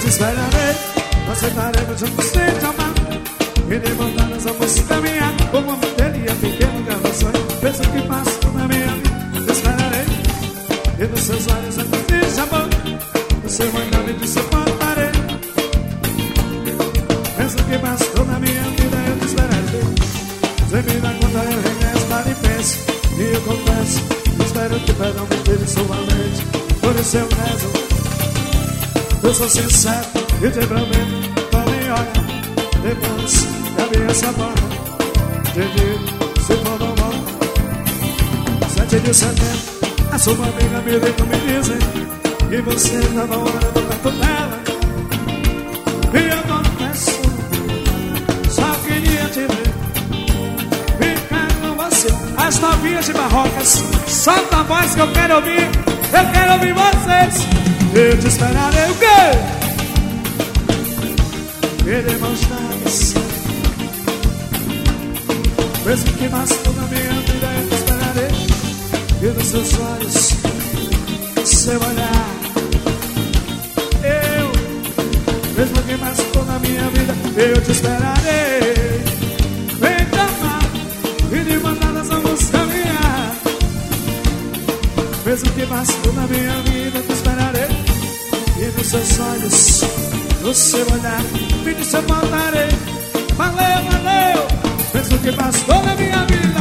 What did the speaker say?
te esperarei, aceitaremos juntos sem te amar. E de montanas vamos caminhar, como uma bateria pequena gravações. Penso que passo na minha vida, te esperarei. E nos seus olhos eu te amor, no seu olhar me suportarei. Penso que passo na minha vida, eu te esperarei. Sem me dar conta eu regresso para e penso, e eu confesso, espero que perdão me tire sua mente. Por isso eu rezo, eu sou sincero e te prometo, podem olhar. Depois da minha sabana, te digo, se for não volta. 7 de setembro, a sua amiga me ligou me dizem que você estava orando perto dela. E eu confesso, só queria te ver, ficar com você. As novinhas de Barrocas, solta a voz que eu quero ouvir vocês. Eu te esperarei o quê? E demonstrares, mesmo que mais toda a minha vida eu te esperarei. E nos seus olhos, seu olhar, eu, mesmo que mais toda a minha vida eu te esperarei. Vem te amar e de mandadas vamos caminhar. Mesmo que mais toda a minha vida eu te esperarei. E nos seus olhos, no seu olhar, me disse eu voltarei. Valeu, valeu, mesmo que passou na minha vida.